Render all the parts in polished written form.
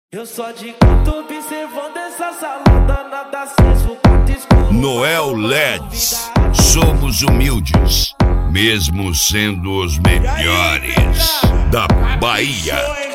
Eu só de canto observando essa salada, nada senso, quarto escuro. Noel LEDs, somos humildes, mesmo sendo os melhores da Bahia.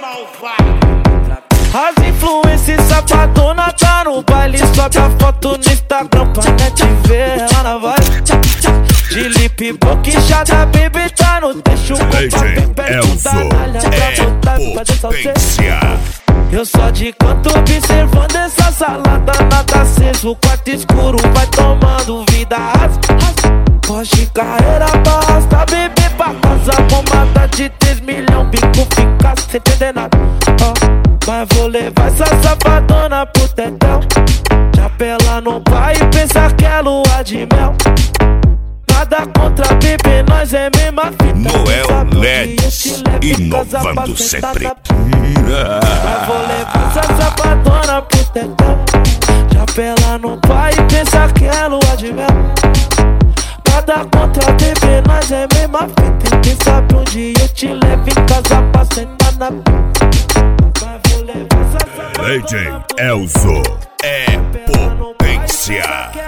As influências sapadona tá no baile, sobe a foto no Instagram pra net ver ela na vibe. De lip boquinchada, baby tá no texto, DJ Elzo é potência. Eu só de canto observando essa salada, nada aceso, o quarto escuro vai tomando vida. Porsche, carreira, basta, bebê pra casa, bombada de 3 milhões, bico fica sem entender nada. Mas vou levar essa safadona pro tetel. Chapela no pai e pensa que é lua de mel. Nada contra bebê, nós é mesma fita. Noel LEDs, inovando sempre. Mas vou levar essa safadona pro tetel. Chapela no pai e pensa que é lua de mel. Nada contra bebê, nós é mesma fita. Quem sabe um dia eu te levo em casa pra sentar na Mas vou levar essa safadona DJ Elzo é potência.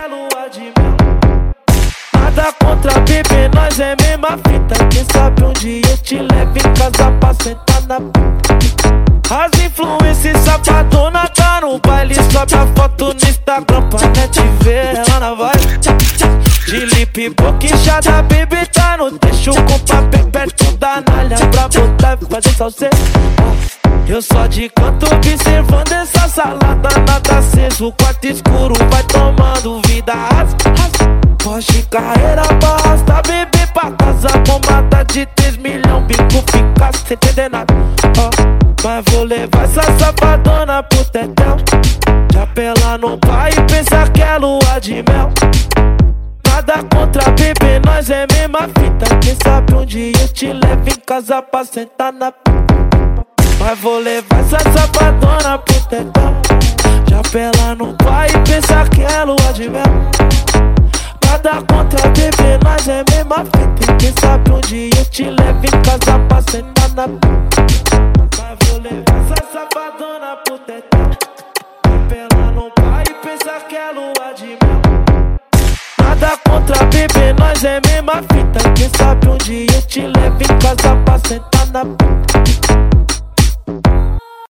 Nada contra bebê, nós é mesma fita. Quem sabe um dia eu te levo em casa pra sentar na As influências sapadona tá no baile, sobe a foto no Instagram pra net ver ela na vibe. De lip boquinchada, baby tá no texto, com papel perto da nalha pra botar e fazer salseiro. Eu só de canto observando essa salada, nada aceso, o quarto escuro vai tomando vida. Porsche, carreira, basta, bebê pra casa, bombada de 3 milhões, bico fica sem entender nada. Mas vou levar essa safadona pro tetel. Chapela no pai e pensa que é lua de mel. Nada contra bebê, nós é mesma fita. Quem sabe um dia eu te levo em casa pra sentar na Mas vou levar essa safadona pro tetel. Chapela no pai e pensa que é lua de mel. Nada contra bebê, nós é mesma fita. Quem sabe um dia eu te levo em casa pra sentar na Mas vou levar essa safadona pro tetel. Chapela no pai e pensa que é lua de mel. Nada contra bebê, nós é mesma fita. Quem sabe um dia eu te levo em casa pra sentar na